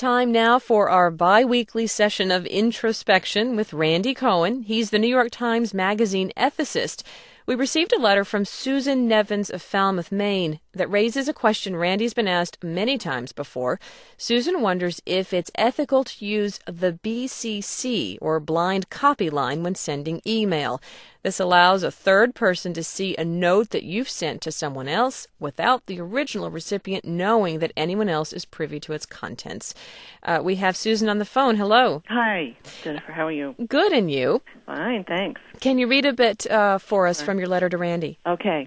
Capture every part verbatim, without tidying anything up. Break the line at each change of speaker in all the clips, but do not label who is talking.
time now for our bi-weekly session of introspection with Randy Cohen. He's the New York Times Magazine ethicist. We received a letter from Susan Nevins of Falmouth, Maine, that raises a question Randy's been asked many times before. Susan wonders if it's ethical to use the B C C, or blind copy line, when sending email. This allows a third person to see a note that you've sent to someone else without the original recipient knowing that anyone else is privy to its contents. Uh, we have Susan on the phone. Hello.
Hi, Jennifer. How are you?
Good, and you?
Fine, thanks.
Can you read a bit uh, for us from your letter to Randy?
Okay.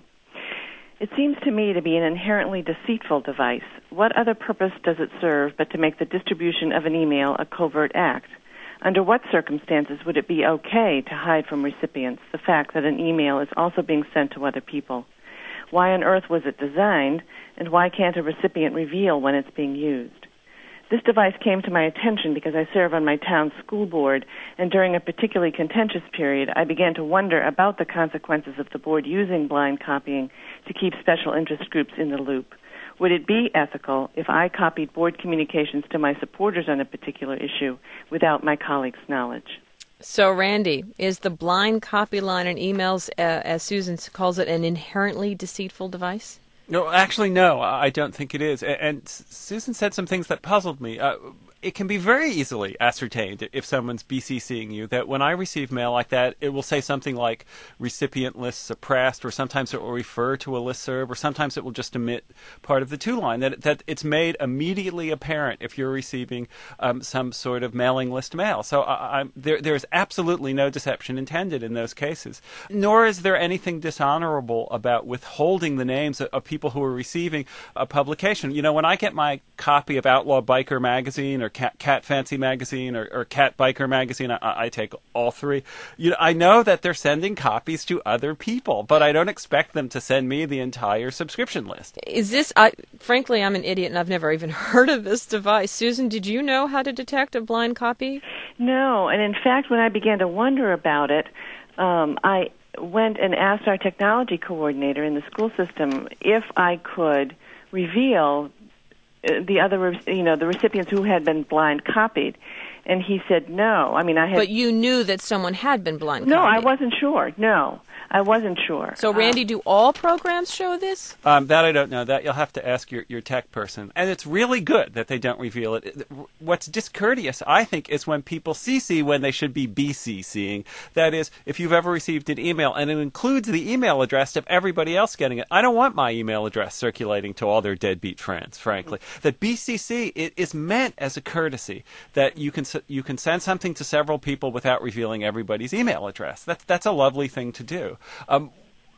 It seems to me to be an inherently deceitful device. What other purpose does it serve but to make the distribution of an email a covert act? Under what circumstances would it be okay to hide from recipients the fact that an email is also being sent to other people? Why on earth was it designed, and why can't a recipient reveal when it's being used? This device came to my attention because I serve on my town's school board, and during a particularly contentious period, I began to wonder about the consequences of the board using blind copying to keep special interest groups in the loop. Would it be ethical if I copied board communications to my supporters on a particular issue without my colleagues' knowledge?
So, Randy, is the blind copy line in emails, uh, as Susan calls it, an inherently deceitful device?
No, actually, no, I don't think it is. And Susan said some things that puzzled me. Uh, it can be very easily ascertained if someone's BCCing you that when I receive mail like that, it will say something like recipient list suppressed, or sometimes it will refer to a listserv, or sometimes it will just omit part of the to line, that that it's made immediately apparent if you're receiving um, some sort of mailing list mail. So I, I'm, there, there's absolutely no deception intended in those cases. Nor is there anything dishonorable about withholding the names of, of people who are receiving a publication. You know, when I get my copy of Outlaw Biker Magazine or Cat, Cat Fancy Magazine or, or Cat Biker Magazine, I, I take all three. You know, I know that they're sending copies to other people, but I don't expect them to send me the entire subscription list.
Is this, I, frankly, I'm an idiot and I've never even heard of this device. Susan, did you know how to detect a blind copy?
No, and in fact, when I began to wonder about it, um, I went and asked our technology coordinator in the school system if I could reveal the other, you know, the recipients who had been blind copied, and he said no. I mean, I had.
But you knew that someone had been blind
no,
copied.
No, I wasn't sure. No, I wasn't sure.
So, Randy, um, do all programs show this?
Um, that I don't know. That you'll have to ask your, your tech person. And it's really good that they don't reveal it. What's discourteous, I think, is when people C C when they should be B C C ing. That is, if you've ever received an email and it includes the email address of everybody else getting it. I don't want my email address circulating to all their deadbeat friends, frankly. Mm-hmm. That B C C it is meant as a courtesy, that you can you can send something to several people without revealing everybody's email address. That's that's a lovely thing to do. Um,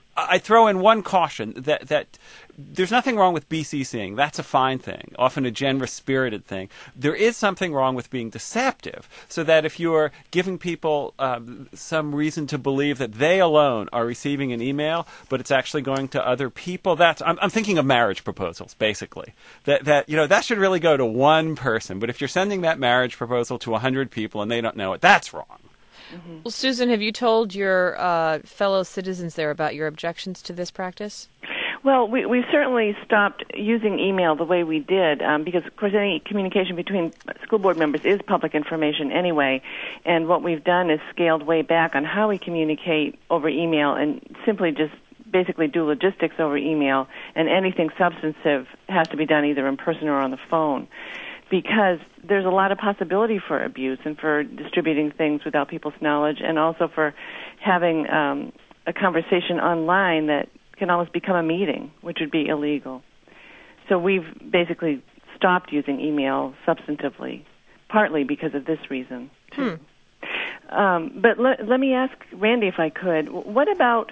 I throw in one caution that that there's nothing wrong with B C C ing. That's a fine thing, often a generous-spirited thing. There is something wrong with being deceptive, so that if you are giving people um, some reason to believe that they alone are receiving an email, but it's actually going to other people, that's I'm, I'm thinking of marriage proposals, basically. That that you know that should really go to one person. But if you're sending that marriage proposal to a hundred people and they don't know it, that's wrong.
Mm-hmm. Well, Susan, have you told your uh, fellow citizens there about your objections to this practice?
Well, we we certainly stopped using email the way we did um, because, of course, any communication between school board members is public information anyway. And what we've done is scaled way back on how we communicate over email and simply just basically do logistics over email, and anything substantive has to be done either in person or on the phone, because there's a lot of possibility for abuse and for distributing things without people's knowledge, and also for having um, a conversation online that can almost become a meeting, which would be illegal. So we've basically stopped using email substantively, partly because of this reason, too. Hmm. Um, but le- let me ask Randy, if I could, what about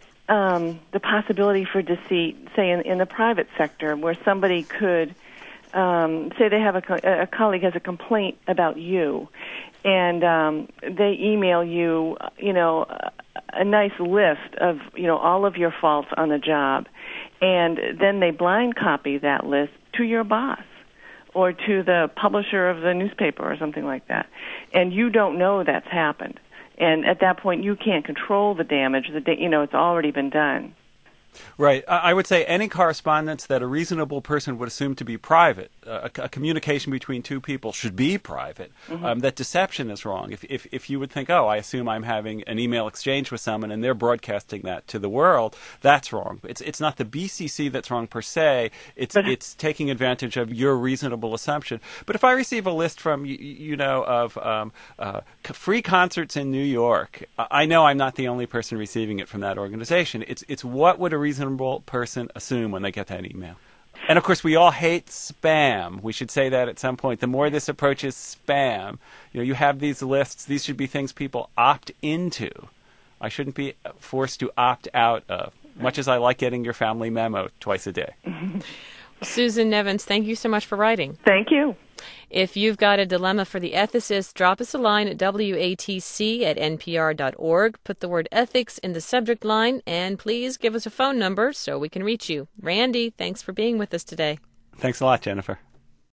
um, the possibility for deceit, say, in, in the private sector, where somebody could Um, say they have a, co- a colleague has a complaint about you, and um, they email you, you know, a, a nice list of, you know, all of your faults on the job, and then they blind copy that list to your boss or to the publisher of the newspaper or something like that, and you don't know that's happened. And at that point, you can't control the damage. The da- you know, it's already been done.
Right. I would say any correspondence that a reasonable person would assume to be private a, a communication between two people should be private, mm-hmm. um, that deception is wrong. If, if if you would think, oh, I assume I'm having an email exchange with someone and they're broadcasting that to the world, that's wrong. It's it's not the B C C that's wrong per se. It's but, it's taking advantage of your reasonable assumption. But if I receive a list from you, you know of um, uh, free concerts in New York, I know I'm not the only person receiving it from that organization. It's it's what would a reasonable person assume when they get that email? And of course, we all hate spam. We should say that at some point. The more this approaches spam, you know, you have these lists. These should be things people opt into. I shouldn't be forced to opt out of, much as I like getting your family memo twice a day.
Susan Nevins, thank you so much for writing.
Thank you.
If you've got a dilemma for the ethicist, drop us a line at W A T C at N P R dot org. Put the word ethics in the subject line, and please give us a phone number so we can reach you. Randy, thanks for being with us today.
Thanks a lot, Jennifer.